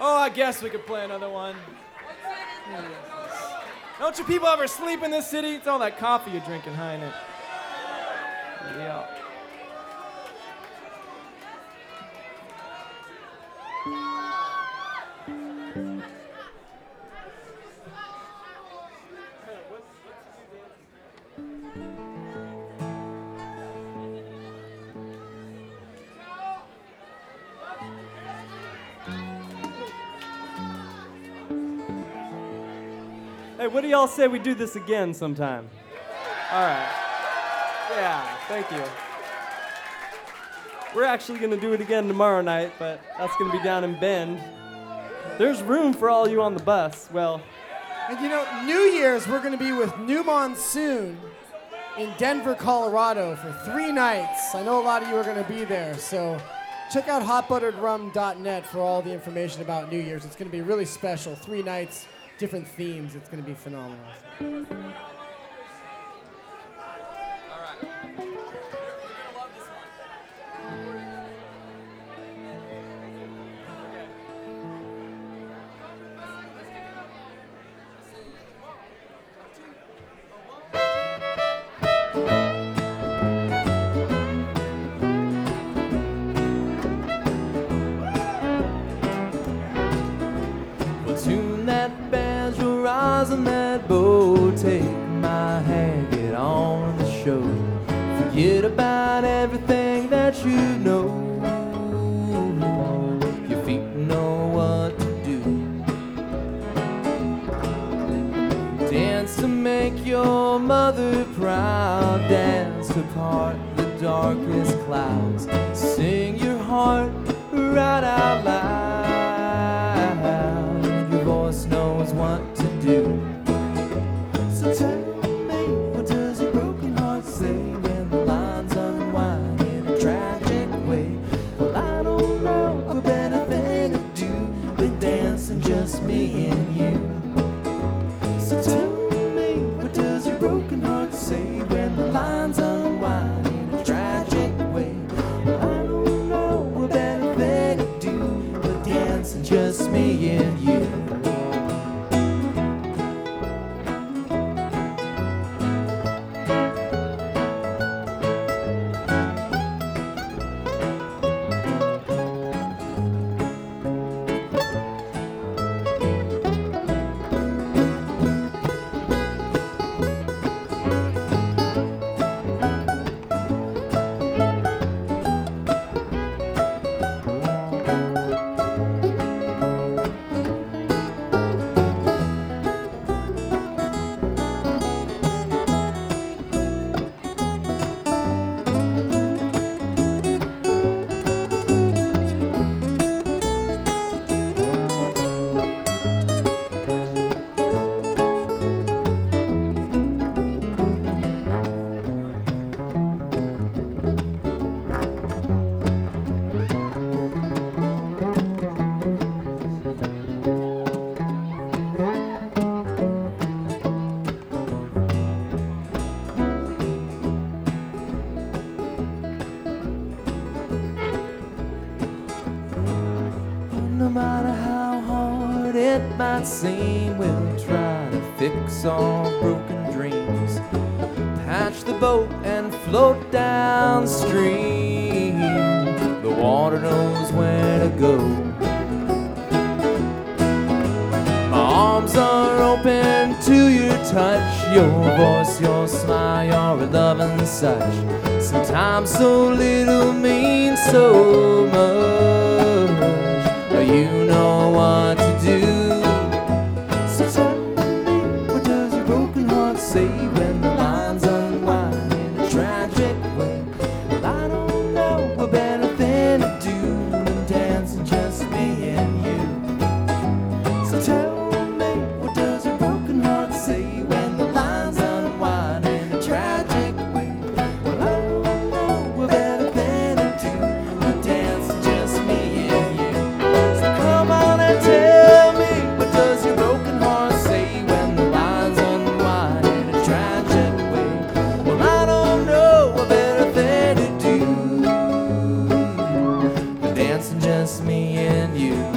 Oh, I guess we could play another one. Don't you people ever sleep in this city? It's all that coffee you're drinking, huh, innit? Yeah. Hey, what do y'all say we do this again sometime? All right. Yeah, thank you. We're actually going to do it again tomorrow night, but that's going to be down in Bend. There's room for all you on the bus. Well, And you know, New Year's, we're going to be with New Monsoon in Denver, Colorado for 3 nights. I know a lot of you are going to be there, so check out hotbutteredrum.net for all the information about New Year's. It's going to be really special. 3 nights, different themes. It's going to be phenomenal. tune that banjo, rosin that bow, take my hand, get on the show. Forget about everything that you know. Your feet know what to do. Dance to make your mother proud. Dance to part the darkest clouds. Sing your heart right out loud. Your voice knows what to do. So tell me, what does your broken heart say when the lines unwind in a tragic way? Well, I don't know a better thing to do than dancing just me and you. So tell me, what does your broken heart say when the lines unwind in a tragic way? Well, I don't know a better thing to do than dancing just me and you. No matter how hard it might seem, we'll try to fix our broken dreams, patch the boat and float downstream. The water knows where to go. My arms are open to your touch, your voice, your smile, your love and such. Sometimes so little means so much. You know what to do. So tell me, what does your broken heart say when the lines unwind in a tragic way? Well, I don't know a better thing to do than dancing just me and you. So tell me, what does your broken heart say when the lines unwind in a tragic way? Well, I don't know a better thing to do than dancing just me and you. Come on and tell me, what does your broken heart say when the lines unwind in a tragic way? Well, I don't know a better thing to do than dancing just me and you.